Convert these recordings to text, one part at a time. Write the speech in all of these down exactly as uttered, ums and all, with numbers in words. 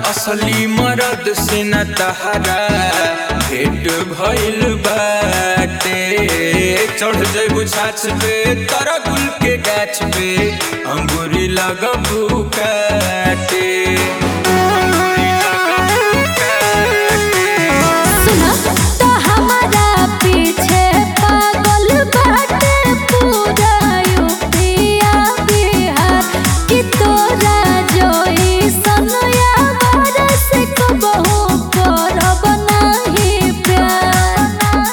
असली मरद से न तहरा भेट भइल बाटे। चढ़ जइबू छाछ पे तोरा गुल के गाछ पे अंगूरी लगबू काटे। अंगूरी लगबू काटे। सुना तो हमारा पीछे पागल बाटे पूरा यूपिया बिहार कि तोरा जोई सनया बरस को बहु करब नाही प्यार।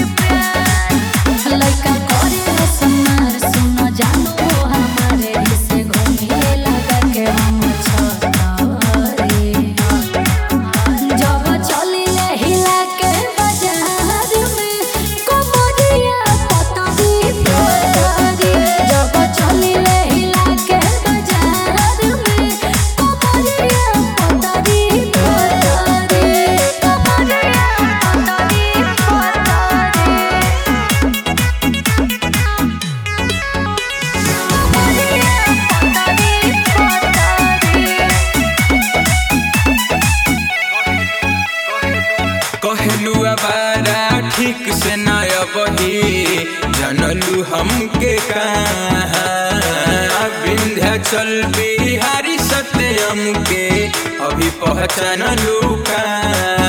लइका करे समार सुन जानो हमारे से घूमे लगा के हम छतरे। जब चलिले हिला के बाजार में कमरिया पतरी पतरी। जब चलिले हिला के बाजार में कमरिया पतरी पतरी। कमरिया पतरी कहलू अबारा ठीक से न अबही जनलू हमके कहाँ। विंध्याचल बिहारी सत्यम के अभी पहचानलू कहाँ।